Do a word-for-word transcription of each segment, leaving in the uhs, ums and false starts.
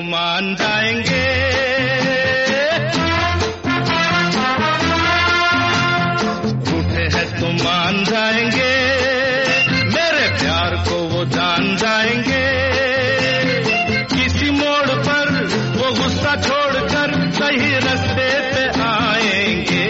मान जाएंगे, रूठे हैं तो मान जाएंगे, मेरे प्यार को वो जान जाएंगे। किसी मोड़ पर वो गुस्सा छोड़कर सही रास्ते पे आएंगे।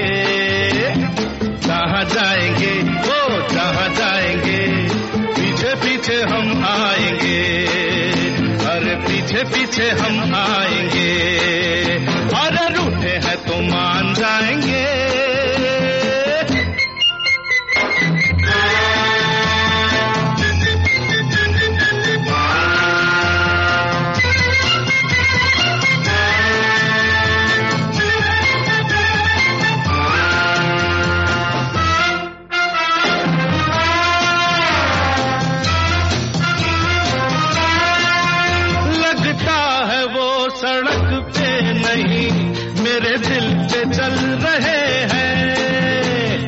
जहाँ जाएंगे वो जहाँ जाएंगे, पीछे पीछे हम आएंगे, अरे पीछे पीछे हम आएंगे। अरे रूठे हैं तो मान जाएंगे। सड़क पे नहीं मेरे दिल पे चल रहे हैं,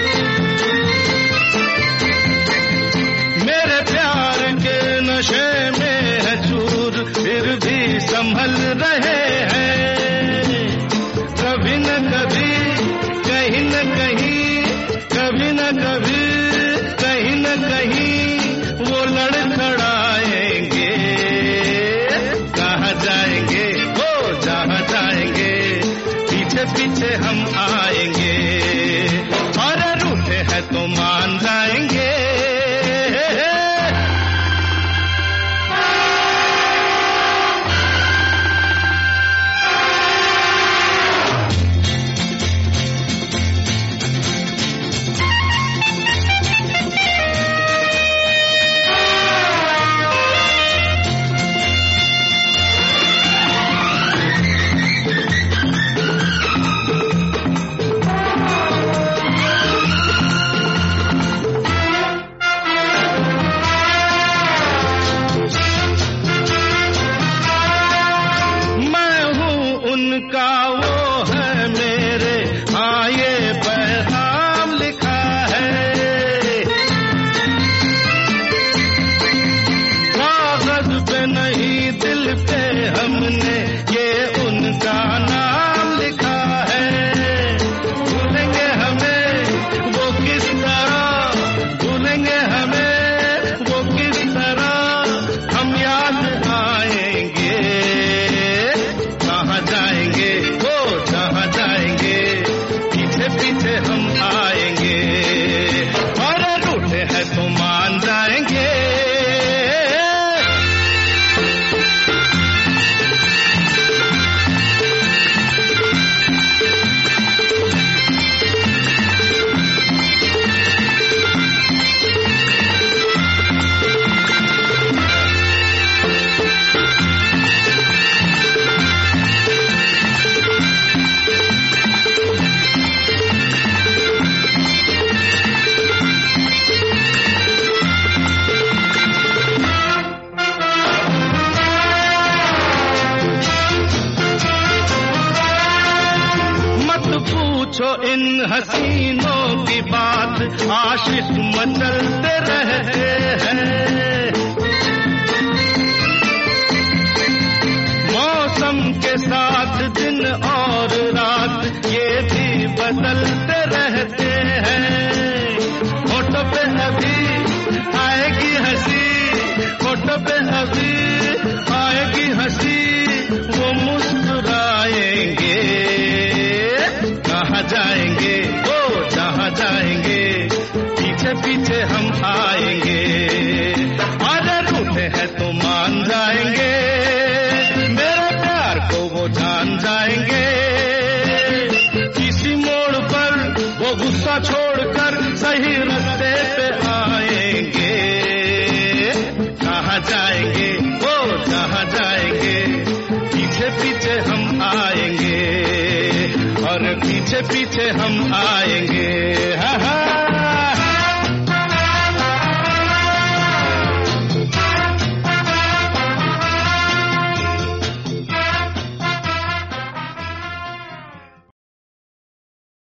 मेरे प्यार के नशे में है चूर, फिर भी संभल रहे हैं। कभी न कभी कहीं न कहीं, कभी न कभी कहीं न कहीं वो लड़खड़ाएंगे। कहाँ जाएंगे जहाँ जाएंगे, पीछे पीछे हम आएंगे, और रूठे हैं तो मान जाएंगे। उनका वो है मेरे, हाँ ये पैगाम लिखा है। कागज पे नहीं दिल पे हमने ये उनका नाम लिखा है। भूलेंगे हमें वो किस तरह, भूलेंगे हमें वो किस तरह, हम याद आएंगे। कहाँ जाएंगे वो जहाँ जाएंगे, पीछे पीछे हम आएंगे, और रूठे हैं तो मान जाएंगे। पूछो इन हसीनों की बात, आशिक मचलते रहते हैं। मौसम के साथ दिन और रात ये भी बदलते रहते हैं। होठों पे अभी आएगी हंसी, होठों पे अभी आएगी हंसी, वो मुस्कुराएंगे। कहाँ जाएंगे वो जहाँ जाएंगे, पीछे पीछे हम आएंगे, और रूठे हैं तो मान जाएंगे, मेरे प्यार को वो जान जाएंगे। किसी मोड़ पर वो गुस्सा छोड़कर सही रास्ते पे आएंगे। कहाँ जाएंगे वो जहाँ जाएंगे, पीछे पीछे हम आएंगे, और पीछे पीछे हम आएंगे। हा हा।